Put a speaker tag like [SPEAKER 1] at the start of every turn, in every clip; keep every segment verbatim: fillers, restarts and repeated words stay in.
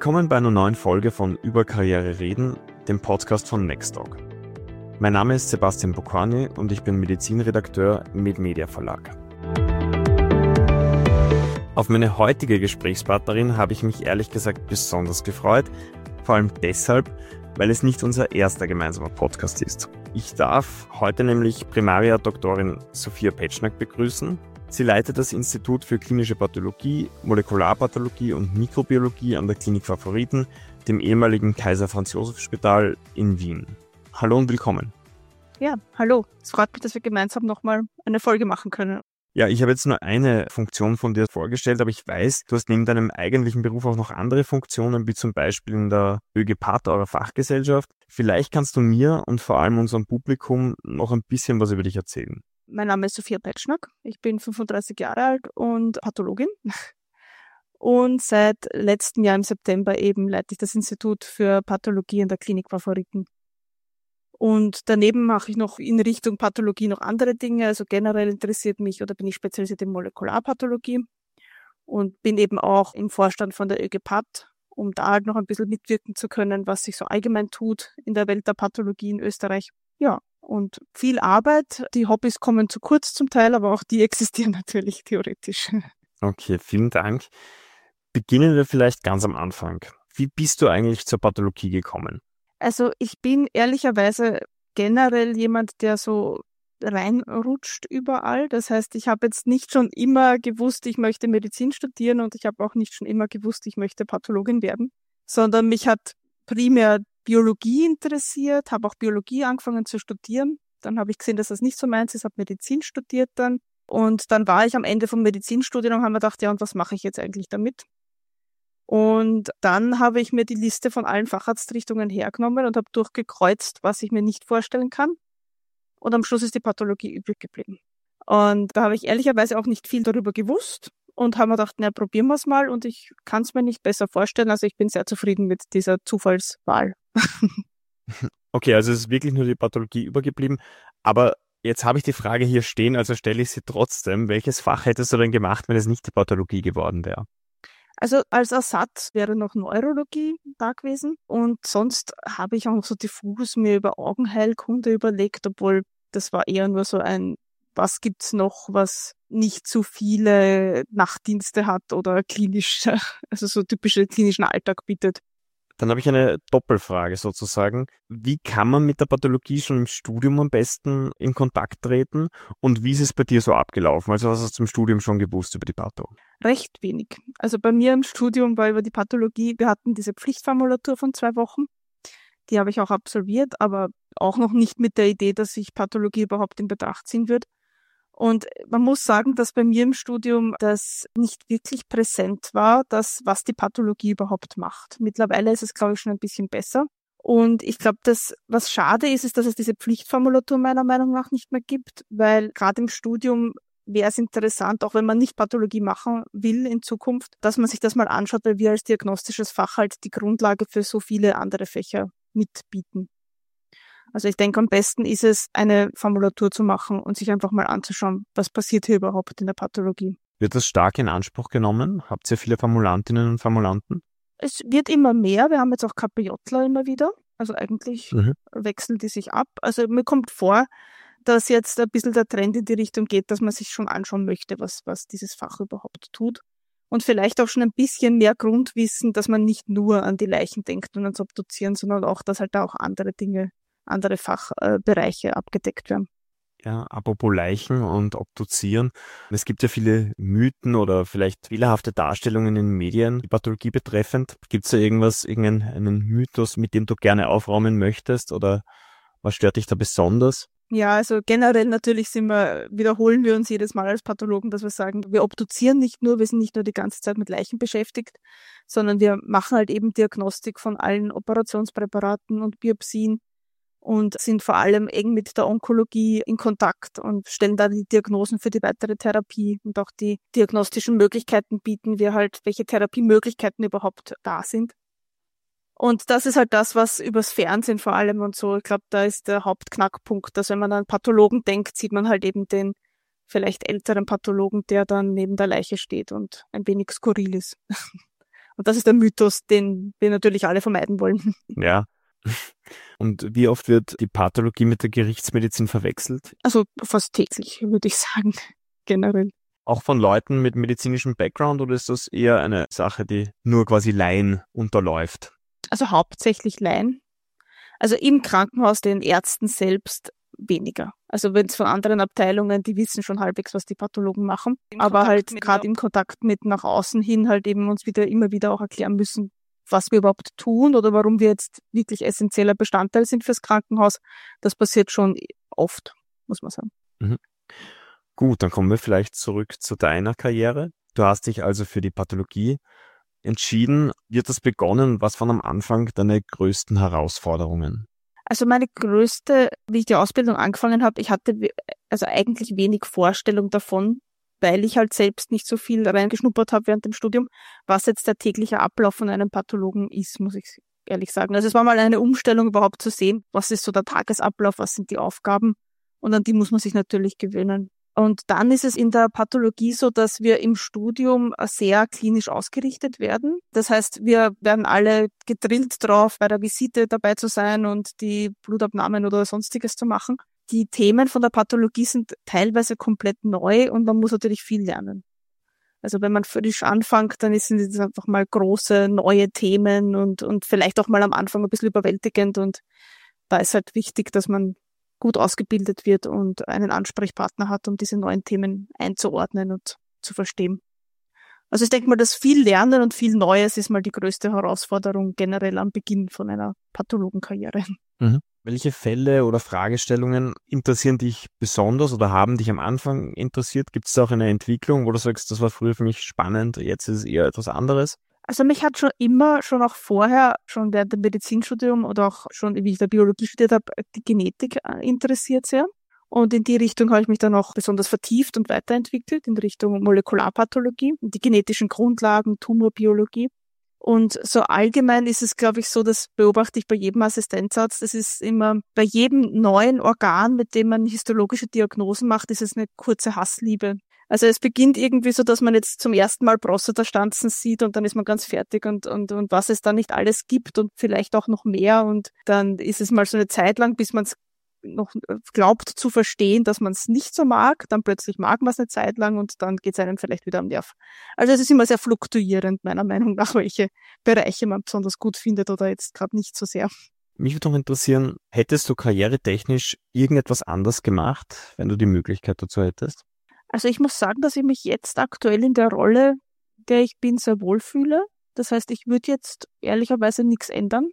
[SPEAKER 1] Willkommen bei einer neuen Folge von Über Karriere reden, dem Podcast von Nextdoc. Mein Name ist Sebastian Bokorny und ich bin Medizinredakteur im MedMedia Verlag. Auf meine heutige Gesprächspartnerin habe ich mich ehrlich gesagt besonders gefreut, vor allem deshalb, weil es nicht unser erster gemeinsamer Podcast ist. Ich darf heute nämlich Primaria-Doktorin Sophia Petschnak begrüßen. Sie leitet das Institut für klinische Pathologie, Molekularpathologie und Mikrobiologie an der Klinik Favoriten, dem ehemaligen Kaiser-Franz-Joseph-Spital in Wien. Hallo und willkommen.
[SPEAKER 2] Ja, hallo. Es freut mich, dass wir gemeinsam nochmal eine Folge machen können.
[SPEAKER 1] Ja, ich habe jetzt nur eine Funktion von dir vorgestellt, aber ich weiß, du hast neben deinem eigentlichen Beruf auch noch andere Funktionen, wie zum Beispiel in der ÖGPAT, eurer Fachgesellschaft. Vielleicht kannst du mir und vor allem unserem Publikum noch ein bisschen was über dich erzählen.
[SPEAKER 2] Mein Name ist Sophia Petschnak, ich bin fünfunddreißig Jahre alt und Pathologin. Und seit letztem Jahr im September eben leite ich das Institut für Pathologie an der Klinik Favoriten. Und daneben mache ich noch in Richtung Pathologie noch andere Dinge. Also generell interessiert mich oder bin ich spezialisiert in Molekularpathologie und bin eben auch im Vorstand von der ÖGPAT, um da halt noch ein bisschen mitwirken zu können, was sich so allgemein tut in der Welt der Pathologie in Österreich. Ja, und viel Arbeit. Die Hobbys kommen zu kurz zum Teil, aber auch die existieren natürlich theoretisch.
[SPEAKER 1] Okay, vielen Dank. Beginnen wir vielleicht ganz am Anfang. Wie bist du eigentlich zur Pathologie gekommen?
[SPEAKER 2] Also ich bin ehrlicherweise generell jemand, der so reinrutscht überall. Das heißt, ich habe jetzt nicht schon immer gewusst, ich möchte Medizin studieren und ich habe auch nicht schon immer gewusst, ich möchte Pathologin werden, sondern mich hat primär Biologie interessiert, habe auch Biologie angefangen zu studieren. Dann habe ich gesehen, dass das nicht so meins ist, habe Medizin studiert dann. Und dann war ich am Ende vom Medizinstudium und habe mir gedacht, ja, und was mache ich jetzt eigentlich damit? Und dann habe ich mir die Liste von allen Facharztrichtungen hergenommen und habe durchgekreuzt, was ich mir nicht vorstellen kann. Und am Schluss ist die Pathologie übrig geblieben. Und da habe ich ehrlicherweise auch nicht viel darüber gewusst und habe mir gedacht, na, probieren wir es mal. Und ich kann es mir nicht besser vorstellen. Also ich bin sehr zufrieden mit dieser Zufallswahl.
[SPEAKER 1] Okay, also es ist wirklich nur die Pathologie übergeblieben. Aber jetzt habe ich die Frage hier stehen, also stelle ich sie trotzdem. Welches Fach hättest du denn gemacht, wenn es nicht die Pathologie geworden wäre?
[SPEAKER 2] Also als Ersatz wäre noch Neurologie da gewesen. Und sonst habe ich auch noch so diffus mir über Augenheilkunde überlegt, obwohl das war eher nur so ein, was gibt's noch, was nicht so viele Nachtdienste hat oder klinisch, also so typische klinischen Alltag bietet.
[SPEAKER 1] Dann habe ich eine Doppelfrage sozusagen. Wie kann man mit der Pathologie schon im Studium am besten in Kontakt treten und wie ist es bei dir so abgelaufen? Also was hast du im Studium schon gewusst über die Patho?
[SPEAKER 2] Recht wenig. Also bei mir im Studium war über die Pathologie, wir hatten diese Pflichtformulatur von zwei Wochen. Die habe ich auch absolviert, aber auch noch nicht mit der Idee, dass ich Pathologie überhaupt in Betracht ziehen würde. Und man muss sagen, dass bei mir im Studium das nicht wirklich präsent war, dass was die Pathologie überhaupt macht. Mittlerweile ist es, glaube ich, schon ein bisschen besser. Und ich glaube, dass was schade ist, ist, dass es diese Pflichtformulatur meiner Meinung nach nicht mehr gibt, weil gerade im Studium wäre es interessant, auch wenn man nicht Pathologie machen will in Zukunft, dass man sich das mal anschaut, weil wir als diagnostisches Fach halt die Grundlage für so viele andere Fächer mitbieten. Also ich denke, am besten ist es, eine Formulatur zu machen und sich einfach mal anzuschauen, was passiert hier überhaupt in der Pathologie.
[SPEAKER 1] Wird das stark in Anspruch genommen? Habt ihr viele Formulantinnen und Formulanten?
[SPEAKER 2] Es wird immer mehr. Wir haben jetzt auch KPJler immer wieder. Also eigentlich mhm. wechseln die sich ab. Also mir kommt vor, dass jetzt ein bisschen der Trend in die Richtung geht, dass man sich schon anschauen möchte, was, was dieses Fach überhaupt tut. Und vielleicht auch schon ein bisschen mehr Grundwissen, dass man nicht nur an die Leichen denkt und ans Obduzieren, sondern auch, dass halt da auch andere Dinge andere Fachbereiche äh, abgedeckt werden.
[SPEAKER 1] Ja, apropos Leichen und Obduzieren. Es gibt ja viele Mythen oder vielleicht fehlerhafte Darstellungen in den Medien, die Pathologie betreffend. Gibt es da irgendwas, irgendeinen Mythos, mit dem du gerne aufräumen möchtest oder was stört dich da besonders?
[SPEAKER 2] Ja, also generell natürlich sind wir, wiederholen wir uns jedes Mal als Pathologen, dass wir sagen, wir obduzieren nicht nur, wir sind nicht nur die ganze Zeit mit Leichen beschäftigt, sondern wir machen halt eben Diagnostik von allen Operationspräparaten und Biopsien und sind vor allem eng mit der Onkologie in Kontakt und stellen da die Diagnosen für die weitere Therapie und auch die diagnostischen Möglichkeiten bieten wir halt, welche Therapiemöglichkeiten überhaupt da sind. Und das ist halt das, was übers Fernsehen vor allem und so, ich glaube, da ist der Hauptknackpunkt, dass wenn man an Pathologen denkt, sieht man halt eben den vielleicht älteren Pathologen, der dann neben der Leiche steht und ein wenig skurril ist. Und das ist der Mythos, den wir natürlich alle vermeiden wollen.
[SPEAKER 1] Ja. Und wie oft wird die Pathologie mit der Gerichtsmedizin verwechselt?
[SPEAKER 2] Also fast täglich, würde ich sagen, generell.
[SPEAKER 1] Auch von Leuten mit medizinischem Background oder ist das eher eine Sache, die nur quasi Laien unterläuft?
[SPEAKER 2] Also hauptsächlich Laien. Also im Krankenhaus den Ärzten selbst weniger. Also wenn es von anderen Abteilungen, die wissen schon halbwegs, was die Pathologen machen.
[SPEAKER 3] Im
[SPEAKER 2] Aber
[SPEAKER 3] Kontakt
[SPEAKER 2] halt
[SPEAKER 3] mit
[SPEAKER 2] gerade im Kontakt mit nach außen hin halt eben uns wieder immer wieder auch erklären müssen, was wir überhaupt tun oder warum wir jetzt wirklich essentieller Bestandteil sind fürs Krankenhaus. Das passiert schon oft, muss man sagen.
[SPEAKER 1] Mhm. Gut, dann kommen wir vielleicht zurück zu deiner Karriere. Du hast dich also für die Pathologie entschieden. Wie hat das begonnen? Was waren am Anfang deine größten Herausforderungen?
[SPEAKER 2] Also meine größte, wie ich die Ausbildung angefangen habe, ich hatte also eigentlich wenig Vorstellung davon, weil ich halt selbst nicht so viel reingeschnuppert habe während dem Studium, was jetzt der tägliche Ablauf von einem Pathologen ist, muss ich ehrlich sagen. Also es war mal eine Umstellung überhaupt zu sehen, was ist so der Tagesablauf, was sind die Aufgaben und an die muss man sich natürlich gewöhnen. Und dann ist es in der Pathologie so, dass wir im Studium sehr klinisch ausgerichtet werden. Das heißt, wir werden alle gedrillt drauf, bei der Visite dabei zu sein und die Blutabnahmen oder Sonstiges zu machen. Die Themen von der Pathologie sind teilweise komplett neu und man muss natürlich viel lernen. Also wenn man frisch anfängt, dann sind es einfach mal große, neue Themen und, und vielleicht auch mal am Anfang ein bisschen überwältigend. Und da ist halt wichtig, dass man gut ausgebildet wird und einen Ansprechpartner hat, um diese neuen Themen einzuordnen und zu verstehen. Also ich denke mal, dass viel Lernen und viel Neues ist mal die größte Herausforderung generell am Beginn von einer Pathologenkarriere.
[SPEAKER 1] Mhm. Welche Fälle oder Fragestellungen interessieren dich besonders oder haben dich am Anfang interessiert? Gibt es da auch eine Entwicklung, wo du sagst, das war früher für mich spannend, jetzt ist es eher etwas anderes?
[SPEAKER 2] Also mich hat schon immer, schon auch vorher, schon während dem Medizinstudium oder auch schon, wie ich da Biologie studiert habe, die Genetik interessiert sehr. Und in die Richtung habe ich mich dann auch besonders vertieft und weiterentwickelt, in Richtung Molekularpathologie, die genetischen Grundlagen, Tumorbiologie. Und so allgemein ist es, glaube ich, so, das beobachte ich bei jedem Assistenzarzt, das ist immer bei jedem neuen Organ, mit dem man histologische Diagnosen macht, ist es eine kurze Hassliebe. Also es beginnt irgendwie so, dass man jetzt zum ersten Mal Prostatastanzen sieht und dann ist man ganz fertig und, und, und was es da nicht alles gibt und vielleicht auch noch mehr und dann ist es mal so eine Zeit lang, bis man es noch glaubt zu verstehen, dass man es nicht so mag, dann plötzlich mag man es eine Zeit lang und dann geht es einem vielleicht wieder am Nerv. Also es ist immer sehr fluktuierend, meiner Meinung nach, welche Bereiche man besonders gut findet oder jetzt gerade nicht so sehr.
[SPEAKER 1] Mich würde noch interessieren, hättest du karrieretechnisch irgendetwas anders gemacht, wenn du die Möglichkeit dazu hättest?
[SPEAKER 2] Also ich muss sagen, dass ich mich jetzt aktuell in der Rolle, der ich bin, sehr wohlfühle. Das heißt, ich würde jetzt ehrlicherweise nichts ändern.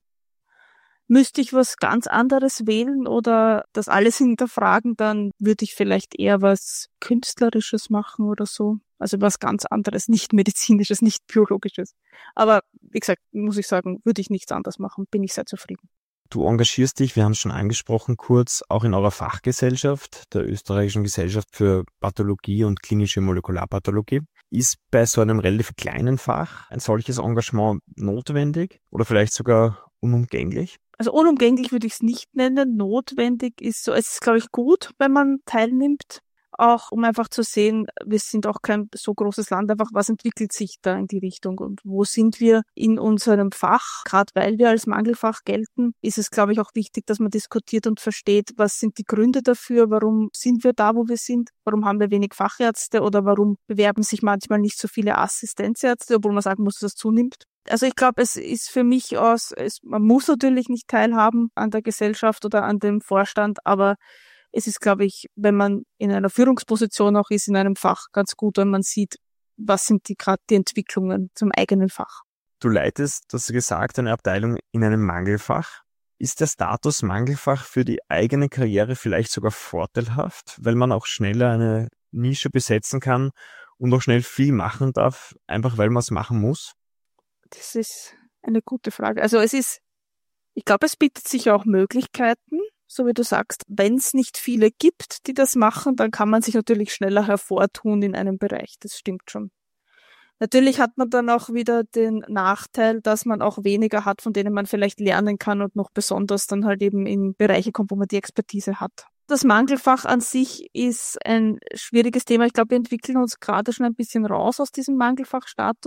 [SPEAKER 2] Müsste ich was ganz anderes wählen oder das alles hinterfragen, dann würde ich vielleicht eher was Künstlerisches machen oder so. Also was ganz anderes, nicht medizinisches, nicht biologisches. Aber wie gesagt, muss ich sagen, würde ich nichts anderes machen, bin ich sehr zufrieden.
[SPEAKER 1] Du engagierst dich, wir haben es schon angesprochen, kurz auch in eurer Fachgesellschaft, der Österreichischen Gesellschaft für Pathologie und klinische Molekularpathologie. Ist bei so einem relativ kleinen Fach ein solches Engagement notwendig oder vielleicht sogar unumgänglich?
[SPEAKER 2] Also unumgänglich würde ich es nicht nennen. Notwendig ist so, es ist, glaube ich, gut, wenn man teilnimmt. Auch um einfach zu sehen, wir sind auch kein so großes Land, einfach was entwickelt sich da in die Richtung und wo sind wir in unserem Fach. Gerade weil wir als Mangelfach gelten, ist es, glaube ich, auch wichtig, dass man diskutiert und versteht, was sind die Gründe dafür, warum sind wir da, wo wir sind, warum haben wir wenig Fachärzte oder warum bewerben sich manchmal nicht so viele Assistenzärzte, obwohl man sagen muss, dass das zunimmt. Also ich glaube, es ist für mich aus, es, man muss natürlich nicht teilhaben an der Gesellschaft oder an dem Vorstand, aber es ist, glaube ich, wenn man in einer Führungsposition auch ist, in einem Fach, ganz gut, wenn man sieht, was sind die gerade die Entwicklungen zum eigenen Fach.
[SPEAKER 1] Du leitest, das gesagt, eine Abteilung in einem Mangelfach. Ist der Status Mangelfach für die eigene Karriere vielleicht sogar vorteilhaft, weil man auch schneller eine Nische besetzen kann und auch schnell viel machen darf, einfach weil man es machen muss?
[SPEAKER 2] Das ist eine gute Frage. Also es ist, ich glaube, es bietet sich auch Möglichkeiten, so wie du sagst, wenn es nicht viele gibt, die das machen, dann kann man sich natürlich schneller hervortun in einem Bereich. Das stimmt schon. Natürlich hat man dann auch wieder den Nachteil, dass man auch weniger hat, von denen man vielleicht lernen kann und noch besonders dann halt eben in Bereiche kommt, wo man die Expertise hat. Das Mangelfach an sich ist ein schwieriges Thema. Ich glaube, wir entwickeln uns gerade schon ein bisschen raus aus diesem Mangelfachstatus.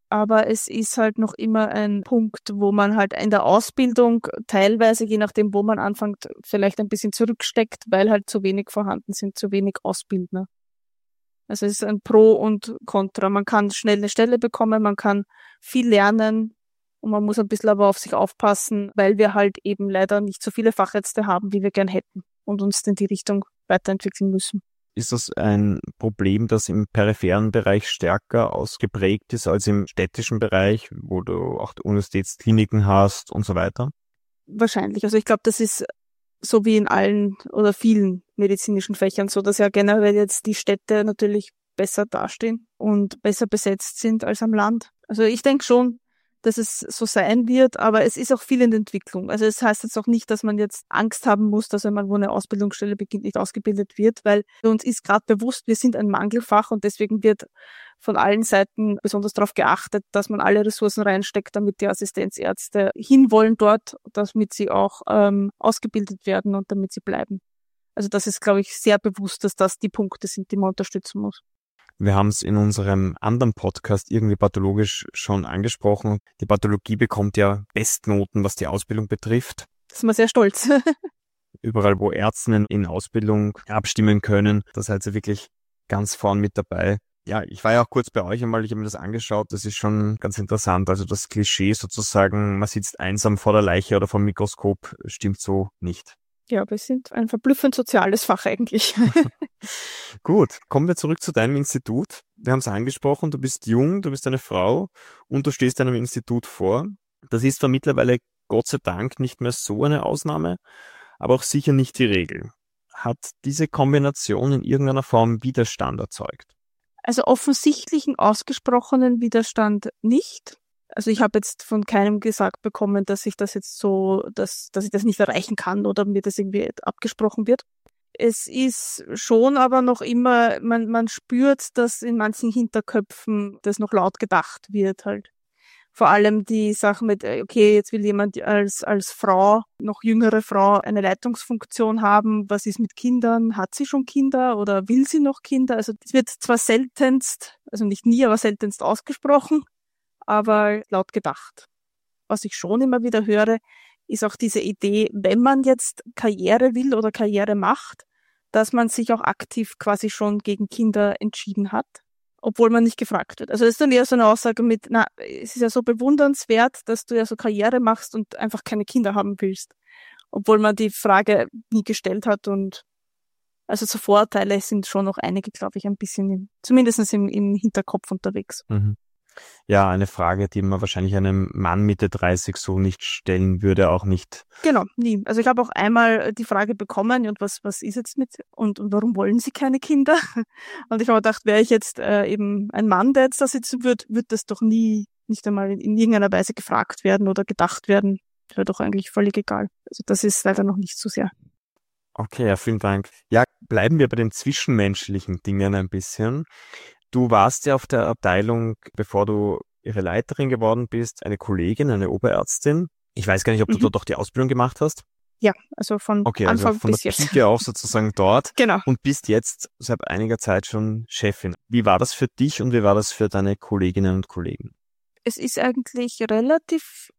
[SPEAKER 2] Aber es ist halt noch immer ein Punkt, wo man halt in der Ausbildung teilweise, je nachdem, wo man anfängt, vielleicht ein bisschen zurücksteckt, weil halt zu wenig vorhanden sind, zu wenig Ausbildner. Also es ist ein Pro und Contra. Man kann schnell eine Stelle bekommen, man kann viel lernen und man muss ein bisschen aber auf sich aufpassen, weil wir halt eben leider nicht so viele Fachärzte haben, wie wir gern hätten und uns in die Richtung weiterentwickeln müssen.
[SPEAKER 1] Ist das ein Problem, das im peripheren Bereich stärker ausgeprägt ist als im städtischen Bereich, wo du auch Universitätskliniken hast und so weiter?
[SPEAKER 2] Wahrscheinlich. Also ich glaube, das ist so wie in allen oder vielen medizinischen Fächern so, dass ja generell jetzt die Städte natürlich besser dastehen und besser besetzt sind als am Land. Also ich denke schon, dass es so sein wird, aber es ist auch viel in der Entwicklung. Also es heißt jetzt auch nicht, dass man jetzt Angst haben muss, dass wenn man wo eine Ausbildungsstelle beginnt, nicht ausgebildet wird, weil uns ist gerade bewusst, wir sind ein Mangelfach und deswegen wird von allen Seiten besonders darauf geachtet, dass man alle Ressourcen reinsteckt, damit die Assistenzärzte hinwollen dort, damit sie auch ähm, ausgebildet werden und damit sie bleiben. Also das ist, glaube ich, sehr bewusst, dass das die Punkte sind, die man unterstützen muss.
[SPEAKER 1] Wir haben es in unserem anderen Podcast irgendwie pathologisch schon angesprochen. Die Pathologie bekommt ja Bestnoten, was die Ausbildung betrifft.
[SPEAKER 2] Da sind wir sehr stolz.
[SPEAKER 1] Überall, wo Ärzte in Ausbildung abstimmen können, da seid ihr wirklich ganz vorn mit dabei. Ja, ich war ja auch kurz bei euch einmal, ich habe mir das angeschaut, das ist schon ganz interessant. Also das Klischee sozusagen, man sitzt einsam vor der Leiche oder vor dem Mikroskop, stimmt so nicht.
[SPEAKER 2] Ja, wir sind ein verblüffend soziales Fach eigentlich.
[SPEAKER 1] Gut, kommen wir zurück zu deinem Institut. Wir haben es angesprochen, du bist jung, du bist eine Frau und du stehst einem Institut vor. Das ist zwar mittlerweile Gott sei Dank nicht mehr so eine Ausnahme, aber auch sicher nicht die Regel. Hat diese Kombination in irgendeiner Form Widerstand erzeugt?
[SPEAKER 2] Also offensichtlichen ausgesprochenen Widerstand nicht. Also ich habe jetzt von keinem gesagt bekommen, dass ich das jetzt so, dass, dass ich das nicht erreichen kann oder mir das irgendwie abgesprochen wird. Es ist schon aber noch immer, man, man spürt, dass in manchen Hinterköpfen das noch laut gedacht wird halt. Vor allem die Sache mit, okay, jetzt will jemand als, als Frau, noch jüngere Frau, eine Leitungsfunktion haben. Was ist mit Kindern? Hat sie schon Kinder oder will sie noch Kinder? Also es wird zwar seltenst, also nicht nie, aber seltenst ausgesprochen, aber laut gedacht. Was ich schon immer wieder höre, ist auch diese Idee, wenn man jetzt Karriere will oder Karriere macht, dass man sich auch aktiv quasi schon gegen Kinder entschieden hat, obwohl man nicht gefragt wird. Also das ist dann eher so eine Aussage mit, na, es ist ja so bewundernswert, dass du ja so Karriere machst und einfach keine Kinder haben willst, obwohl man die Frage nie gestellt hat und also so Vorurteile sind schon noch einige, glaube ich, ein bisschen, im, zumindest im, im Hinterkopf unterwegs.
[SPEAKER 1] Mhm. Ja, eine Frage, die man wahrscheinlich einem Mann Mitte dreißig so nicht stellen würde, auch nicht.
[SPEAKER 2] Genau, nie. Also ich habe auch einmal die Frage bekommen, und was was ist jetzt mit und, und warum wollen Sie keine Kinder? Und ich habe gedacht, wäre ich jetzt äh, eben ein Mann, der jetzt da sitzen würde, wird das doch nie, nicht einmal in, in irgendeiner Weise gefragt werden oder gedacht werden. Wäre doch eigentlich völlig egal. Also das ist leider noch nicht so sehr.
[SPEAKER 1] Okay, ja, vielen Dank. Ja, bleiben wir bei den zwischenmenschlichen Dingen ein bisschen. Du warst ja auf der Abteilung, bevor du ihre Leiterin geworden bist, eine Kollegin, eine Oberärztin. Ich weiß gar nicht, ob du mhm. dort auch die Ausbildung gemacht hast.
[SPEAKER 2] Ja, also von
[SPEAKER 1] okay,
[SPEAKER 2] Anfang
[SPEAKER 1] also von
[SPEAKER 2] bis
[SPEAKER 1] der
[SPEAKER 2] jetzt.
[SPEAKER 1] Pike auf sozusagen dort.
[SPEAKER 2] Genau.
[SPEAKER 1] Und bist jetzt seit einiger Zeit schon Chefin. Wie war das für dich und wie war das für deine Kolleginnen und Kollegen?
[SPEAKER 2] Es ist eigentlich relativ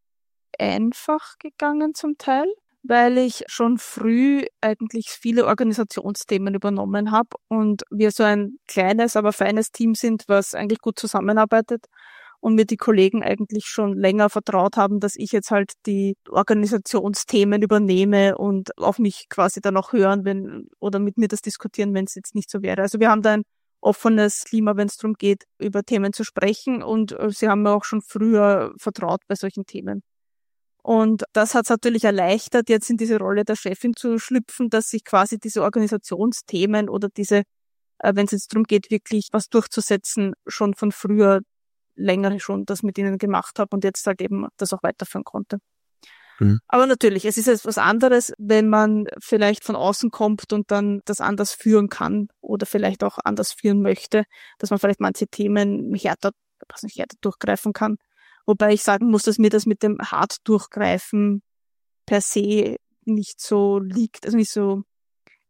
[SPEAKER 2] einfach gegangen zum Teil, weil ich schon früh eigentlich viele Organisationsthemen übernommen habe und wir so ein kleines, aber feines Team sind, was eigentlich gut zusammenarbeitet und mir die Kollegen eigentlich schon länger vertraut haben, dass ich jetzt halt die Organisationsthemen übernehme und auf mich quasi dann auch hören, wenn oder mit mir das diskutieren, wenn es jetzt nicht so wäre. Also wir haben da ein offenes Klima, wenn es darum geht, über Themen zu sprechen und sie haben mir auch schon früher vertraut bei solchen Themen. Und das hat es natürlich erleichtert, jetzt in diese Rolle der Chefin zu schlüpfen, dass ich quasi diese Organisationsthemen oder diese, äh, wenn es jetzt darum geht, wirklich was durchzusetzen, schon von früher länger schon das mit ihnen gemacht habe und jetzt halt eben das auch weiterführen konnte. Mhm. Aber natürlich, es ist jetzt was anderes, wenn man vielleicht von außen kommt und dann das anders führen kann oder vielleicht auch anders führen möchte, dass man vielleicht manche Themen härter, was nicht härter durchgreifen kann. Wobei ich sagen muss, dass mir das mit dem hart durchgreifen per se nicht so liegt, also nicht so,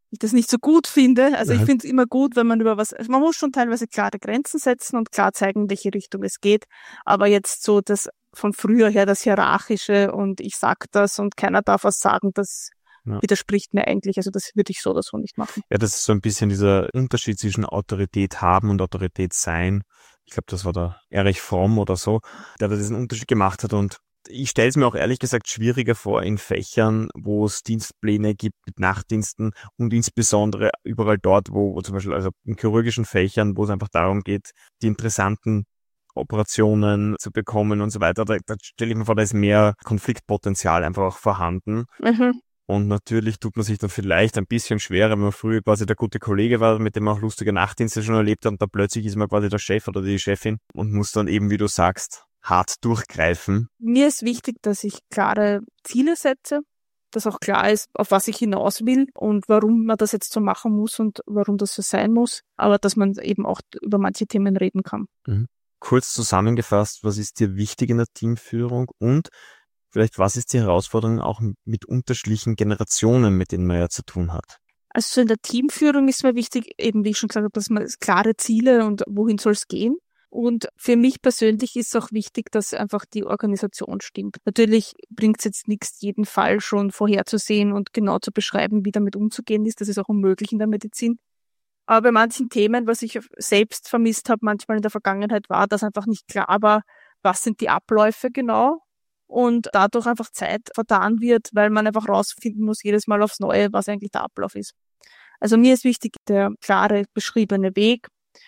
[SPEAKER 2] ich das nicht so gut finde. Also
[SPEAKER 1] Ja.
[SPEAKER 2] ich finde es immer gut, wenn man über was, also man muss schon teilweise klare Grenzen setzen und klar zeigen, in welche Richtung es geht. Aber jetzt so das von früher her, das Hierarchische und ich sag das und keiner darf was sagen, das
[SPEAKER 1] Ja.
[SPEAKER 2] widerspricht mir eigentlich. Also das würde ich so oder so nicht machen.
[SPEAKER 1] Ja, das ist so ein bisschen dieser Unterschied zwischen Autorität haben und Autorität sein. Ich glaube, das war der Erich Fromm oder so, der da diesen Unterschied gemacht hat. Und ich stelle es mir auch ehrlich gesagt schwieriger vor in Fächern, wo es Dienstpläne gibt mit Nachtdiensten und insbesondere überall dort, wo, wo zum Beispiel also in chirurgischen Fächern, wo es einfach darum geht, die interessanten Operationen zu bekommen und so weiter. Da, da stelle ich mir vor, da ist mehr Konfliktpotenzial einfach auch vorhanden.
[SPEAKER 2] Mhm.
[SPEAKER 1] Und natürlich tut man sich dann vielleicht ein bisschen schwerer, wenn man früher quasi der gute Kollege war, mit dem man auch lustige Nachtdienste schon erlebt hat und da plötzlich ist man quasi der Chef oder die Chefin und muss dann eben, wie du sagst, hart durchgreifen.
[SPEAKER 2] Mir ist wichtig, dass ich klare Ziele setze, dass auch klar ist, auf was ich hinaus will und warum man das jetzt so machen muss und warum das so sein muss, aber dass man eben auch über manche Themen reden kann.
[SPEAKER 1] Mhm. Kurz zusammengefasst, was ist dir wichtig in der Teamführung und vielleicht, was ist die Herausforderung auch mit unterschiedlichen Generationen, mit denen man ja zu tun hat?
[SPEAKER 2] Also so in der Teamführung ist mir wichtig, eben wie ich schon gesagt habe, dass man klare Ziele und wohin soll es gehen. Und für mich persönlich ist auch wichtig, dass einfach die Organisation stimmt. Natürlich bringt es jetzt nichts, jeden Fall schon vorherzusehen und genau zu beschreiben, wie damit umzugehen ist. Das ist auch unmöglich in der Medizin. Aber bei manchen Themen, was ich selbst vermisst habe, manchmal in der Vergangenheit war, dass einfach nicht klar war, was sind die Abläufe genau. Und dadurch einfach Zeit vertan wird, weil man einfach rausfinden muss, jedes Mal aufs Neue, was eigentlich der Ablauf ist. Also mir ist wichtig, der klare, beschriebene Weg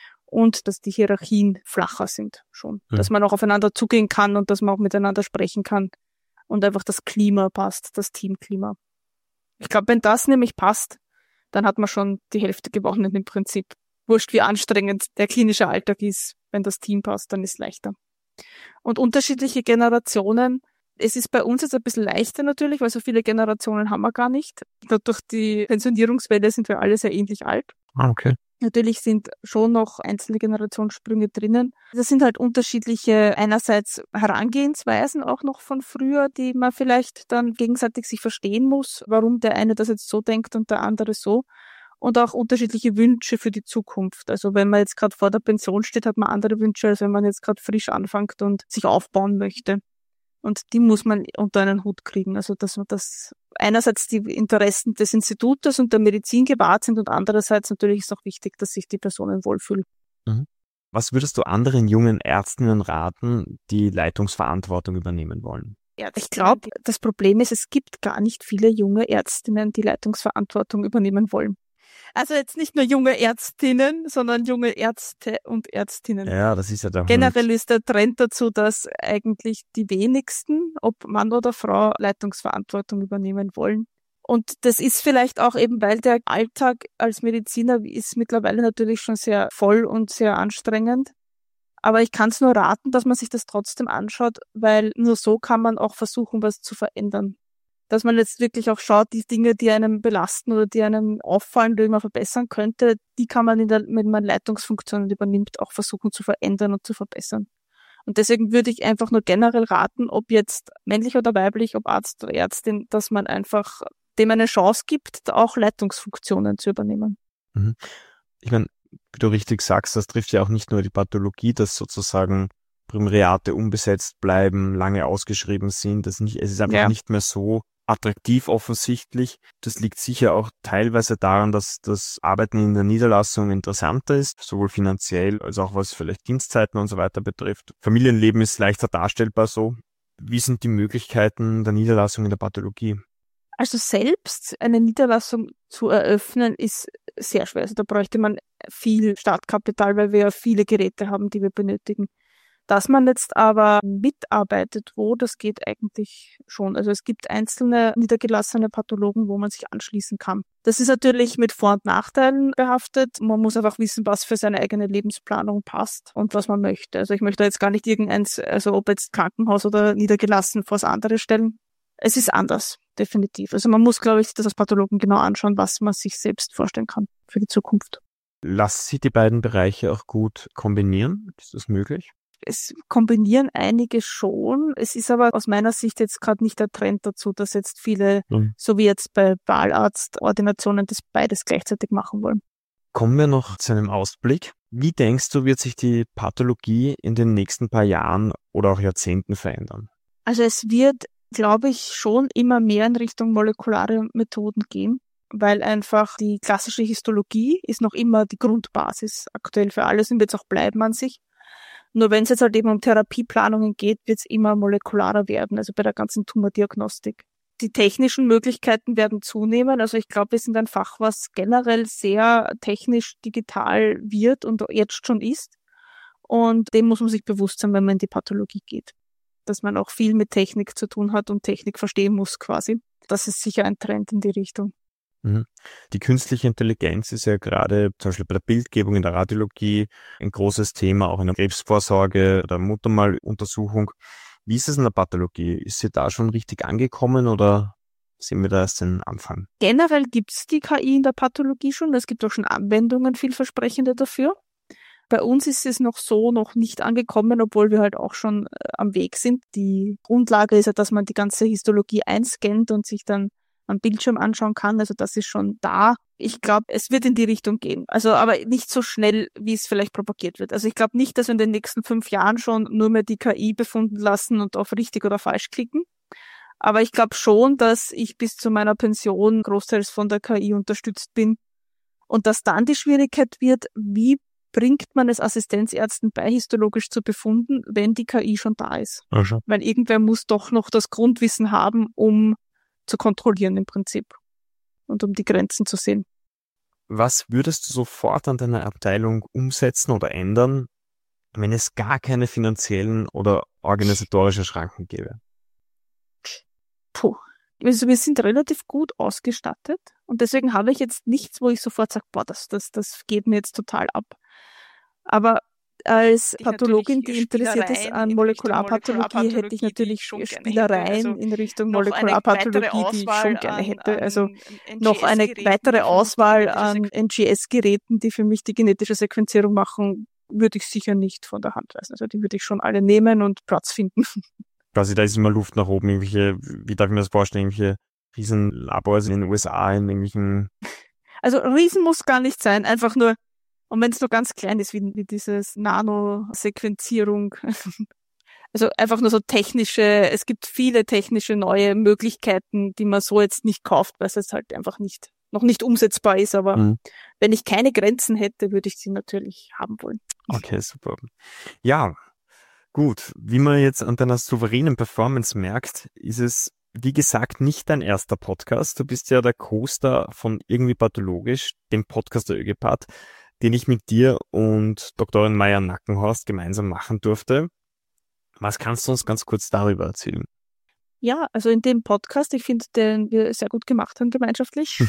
[SPEAKER 2] und dass die Hierarchien flacher sind schon. Mhm. Dass man auch aufeinander zugehen kann und dass man auch miteinander sprechen kann und einfach das Klima passt, das Teamklima. Ich glaube, wenn das nämlich passt, dann hat man schon die Hälfte gewonnen im Prinzip. Wurscht, wie anstrengend der klinische Alltag ist, wenn das Team passt, dann ist es leichter. Und unterschiedliche Generationen, es ist bei uns jetzt ein bisschen leichter natürlich, weil so viele Generationen haben wir gar nicht. Durch die Pensionierungswelle sind wir alle sehr ähnlich alt.
[SPEAKER 1] Ah, okay.
[SPEAKER 2] Natürlich sind schon noch einzelne Generationssprünge drinnen. Das sind halt unterschiedliche, einerseits Herangehensweisen auch noch von früher, die man vielleicht dann gegenseitig sich verstehen muss, warum der eine das jetzt so denkt und der andere so. Und auch unterschiedliche Wünsche für die Zukunft. Also wenn man jetzt gerade vor der Pension steht, hat man andere Wünsche, als wenn man jetzt gerade frisch anfängt und sich aufbauen möchte. Und die muss man unter einen Hut kriegen. Also dass man das einerseits die Interessen des Institutes und der Medizin gewahrt sind und andererseits natürlich ist auch wichtig, dass sich die Personen wohlfühlen.
[SPEAKER 1] Mhm. Was würdest du anderen jungen Ärztinnen raten, die Leitungsverantwortung übernehmen wollen?
[SPEAKER 2] Ich glaube, das Problem ist, es gibt gar nicht viele junge Ärztinnen, die Leitungsverantwortung übernehmen wollen. Also jetzt nicht nur junge Ärztinnen, sondern junge Ärzte und Ärztinnen.
[SPEAKER 1] Ja, das ist ja der
[SPEAKER 2] Generell
[SPEAKER 1] Hund.
[SPEAKER 2] ist der Trend dazu, dass eigentlich die wenigsten, ob Mann oder Frau, Leitungsverantwortung übernehmen wollen. Und das ist vielleicht auch eben, weil der Alltag als Mediziner ist mittlerweile natürlich schon sehr voll und sehr anstrengend. Aber ich kann es nur raten, dass man sich das trotzdem anschaut, weil nur so kann man auch versuchen, was zu verändern. Dass man jetzt wirklich auch schaut, die Dinge, die einem belasten oder die einem auffallen, die man verbessern könnte, die kann man, in der, wenn man Leitungsfunktionen übernimmt, auch versuchen zu verändern und zu verbessern. Und deswegen würde ich einfach nur generell raten, ob jetzt männlich oder weiblich, ob Arzt oder Ärztin, dass man einfach dem eine Chance gibt, auch Leitungsfunktionen zu übernehmen.
[SPEAKER 1] Mhm. Ich meine, wie du richtig sagst, das trifft ja auch nicht nur die Pathologie, dass sozusagen Primariate unbesetzt bleiben, lange ausgeschrieben sind. Das nicht, es ist einfach ja. nicht mehr so attraktiv offensichtlich. Das liegt sicher auch teilweise daran, dass das Arbeiten in der Niederlassung interessanter ist, sowohl finanziell als auch was vielleicht Dienstzeiten und so weiter betrifft. Familienleben ist leichter darstellbar so. Wie sind die Möglichkeiten der Niederlassung in der Pathologie?
[SPEAKER 2] Also selbst eine Niederlassung zu eröffnen ist sehr schwer. Also da bräuchte man viel Startkapital, weil wir ja viele Geräte haben, die wir benötigen. Dass man jetzt aber mitarbeitet, wo, das geht eigentlich schon. Also es gibt einzelne niedergelassene Pathologen, wo man sich anschließen kann. Das ist natürlich mit Vor- und Nachteilen behaftet. Man muss einfach wissen, was für seine eigene Lebensplanung passt und was man möchte. Also ich möchte jetzt gar nicht irgendeins, also ob jetzt Krankenhaus oder niedergelassen, vor das andere stellen. Es ist anders, definitiv. Also man muss, glaube ich, das als Pathologen genau anschauen, was man sich selbst vorstellen kann für die Zukunft.
[SPEAKER 1] Lassen Sie die beiden Bereiche auch gut kombinieren? Ist das möglich?
[SPEAKER 2] es kombinieren einige schon. Es ist aber aus meiner Sicht jetzt gerade nicht der Trend dazu, dass jetzt viele, mhm. so wie jetzt bei Wahlarztordinationen, das beides gleichzeitig machen wollen.
[SPEAKER 1] Kommen wir noch zu einem Ausblick. Wie denkst du, wird sich die Pathologie in den nächsten paar Jahren oder auch Jahrzehnten verändern?
[SPEAKER 2] Also es wird, glaube ich, schon immer mehr in Richtung molekulare Methoden gehen, weil einfach die klassische Histologie ist noch immer die Grundbasis aktuell für alles und wird es auch bleiben an sich. Nur wenn es jetzt halt eben um Therapieplanungen geht, wird es immer molekularer werden, also bei der ganzen Tumordiagnostik. Die technischen Möglichkeiten werden zunehmen. Also ich glaube, wir sind ein Fach, was generell sehr technisch digital wird und jetzt schon ist. Und dem muss man sich bewusst sein, wenn man in die Pathologie geht. Dass man auch viel mit Technik zu tun hat und Technik verstehen muss quasi. Das ist sicher ein Trend in die Richtung.
[SPEAKER 1] Die künstliche Intelligenz ist ja gerade zum Beispiel bei der Bildgebung in der Radiologie ein großes Thema, auch in der Krebsvorsorge oder Muttermaluntersuchung. Wie ist es in der Pathologie? Ist sie da schon richtig angekommen oder sehen wir da erst den Anfang?
[SPEAKER 2] Generell gibt es die K I in der Pathologie schon. Es gibt auch schon Anwendungen, vielversprechende dafür. Bei uns ist es noch so noch nicht angekommen, obwohl wir halt auch schon äh, am Weg sind. Die Grundlage ist ja, dass man die ganze Histologie einscannt und sich dann am Bildschirm anschauen kann. Also das ist schon da. Ich glaube, es wird in die Richtung gehen. Also aber nicht so schnell, wie es vielleicht propagiert wird. Also ich glaube nicht, dass wir in den nächsten fünf Jahren schon nur mehr die K I befunden lassen und auf richtig oder falsch klicken. Aber ich glaube schon, dass ich bis zu meiner Pension großteils von der K I unterstützt bin. Und dass dann die Schwierigkeit wird, wie bringt man es Assistenzärzten bei, histologisch zu befunden, wenn die K I schon da ist.
[SPEAKER 1] Also.
[SPEAKER 2] Weil irgendwer muss doch noch das Grundwissen haben, um zu kontrollieren im Prinzip und um die Grenzen zu sehen.
[SPEAKER 1] Was würdest du sofort an deiner Abteilung umsetzen oder ändern, wenn es gar keine finanziellen oder organisatorische Schranken gäbe?
[SPEAKER 2] Puh. Also wir sind relativ gut ausgestattet und deswegen habe ich jetzt nichts, wo ich sofort sage, boah, das, das, das geht mir jetzt total ab. Aber als Pathologin, die interessiert ist an Molekularpathologie, hätte ich natürlich Spielereien in Richtung Molekularpathologie, die ich schon gerne hätte. Also noch eine weitere Auswahl an N G S-Geräten, die für mich die genetische Sequenzierung machen, würde ich sicher nicht von der Hand weisen. Also die würde ich schon alle nehmen und Platz finden.
[SPEAKER 1] Quasi, da ist immer Luft nach oben, irgendwelche, wie darf ich mir das vorstellen, irgendwelche Riesenlabors in den U S A, in irgendwelchen...
[SPEAKER 2] Also Riesen muss gar nicht sein, einfach nur, und wenn es nur ganz klein ist, wie, wie dieses Nanosequenzierung, also einfach nur so technische, es gibt viele technische neue Möglichkeiten, die man so jetzt nicht kauft, weil es jetzt halt einfach nicht, noch nicht umsetzbar ist, aber mhm. wenn ich keine Grenzen hätte, würde ich sie natürlich haben wollen.
[SPEAKER 1] Okay, super. Ja, gut. Wie man jetzt an deiner souveränen Performance merkt, ist es, wie gesagt, nicht dein erster Podcast. Du bist ja der Co-Star von Irgendwie Pathologisch, dem Podcast der ÖGPath, den ich mit dir und Doktorin Maya Nackenhorst gemeinsam machen durfte. Was kannst du uns ganz kurz darüber erzählen?
[SPEAKER 2] Ja, also in dem Podcast, ich finde, den wir sehr gut gemacht haben gemeinschaftlich,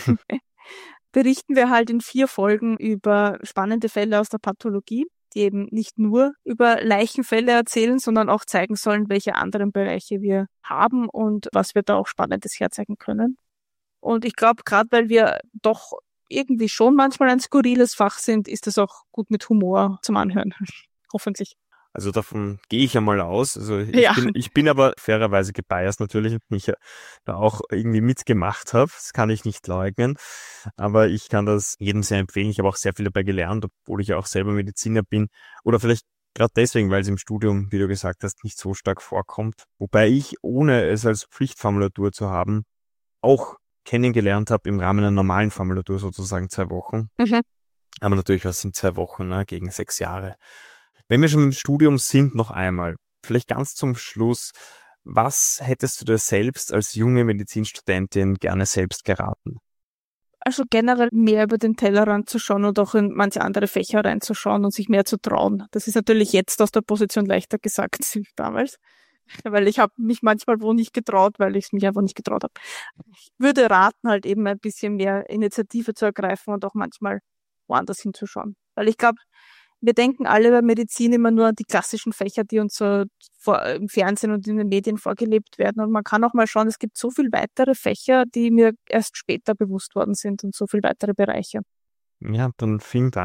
[SPEAKER 2] berichten wir halt in vier Folgen über spannende Fälle aus der Pathologie, die eben nicht nur über Leichenfälle erzählen, sondern auch zeigen sollen, welche anderen Bereiche wir haben und was wir da auch Spannendes herzeigen können. Und ich glaube, gerade weil wir doch irgendwie schon manchmal ein skurriles Fach sind, ist das auch gut mit Humor zum Anhören. Hoffentlich.
[SPEAKER 1] Also davon gehe ich ja mal aus. Also ich,
[SPEAKER 2] ja.
[SPEAKER 1] bin, ich bin aber fairerweise gebiased natürlich, und mich ja da auch irgendwie mitgemacht habe. Das kann ich nicht leugnen. Aber ich kann das jedem sehr empfehlen. Ich habe auch sehr viel dabei gelernt, obwohl ich ja auch selber Mediziner bin. Oder vielleicht gerade deswegen, weil es im Studium, wie du gesagt hast, nicht so stark vorkommt. Wobei ich, ohne es als Pflichtformulatur zu haben, auch kennengelernt habe im Rahmen einer normalen Formulatur, sozusagen zwei Wochen. Mhm. Aber natürlich, was sind zwei Wochen, ne, gegen sechs Jahre. Wenn wir schon im Studium sind, noch einmal, vielleicht ganz zum Schluss, was hättest du dir selbst als junge Medizinstudentin gerne selbst geraten?
[SPEAKER 2] Also generell mehr über den Tellerrand zu schauen und auch in manche andere Fächer reinzuschauen und sich mehr zu trauen. Das ist natürlich jetzt aus der Position leichter gesagt als damals. Weil ich habe mich manchmal wo nicht getraut, weil ich es mich einfach nicht getraut habe. Ich würde raten, halt eben ein bisschen mehr Initiative zu ergreifen und auch manchmal woanders hinzuschauen. Weil ich glaube, wir denken alle bei Medizin immer nur an die klassischen Fächer, die uns so vor, im Fernsehen und in den Medien vorgelebt werden. Und man kann auch mal schauen, es gibt so viel weitere Fächer, die mir erst später bewusst worden sind und so viel weitere Bereiche.
[SPEAKER 1] Ja, dann vielen Dank.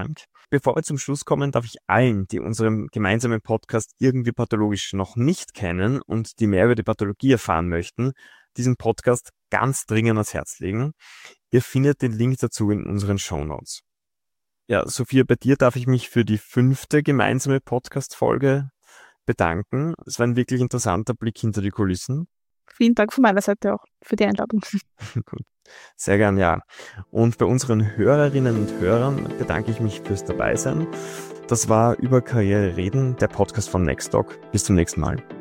[SPEAKER 1] Bevor wir zum Schluss kommen, darf ich allen, die unseren gemeinsamen Podcast irgendwie pathologisch noch nicht kennen und die mehr über die Pathologie erfahren möchten, diesen Podcast ganz dringend ans Herz legen. Ihr findet den Link dazu in unseren Shownotes. Ja, Sophia, bei dir darf ich mich für die fünfte gemeinsame Podcast-Folge bedanken. Es war ein wirklich interessanter Blick hinter die Kulissen.
[SPEAKER 2] Vielen Dank von meiner Seite auch für die Einladung.
[SPEAKER 1] Gut. Sehr gern, ja. Und bei unseren Hörerinnen und Hörern bedanke ich mich fürs Dabeisein. Das war Über Karriere reden, der Podcast von Nextdoc. Bis zum nächsten Mal.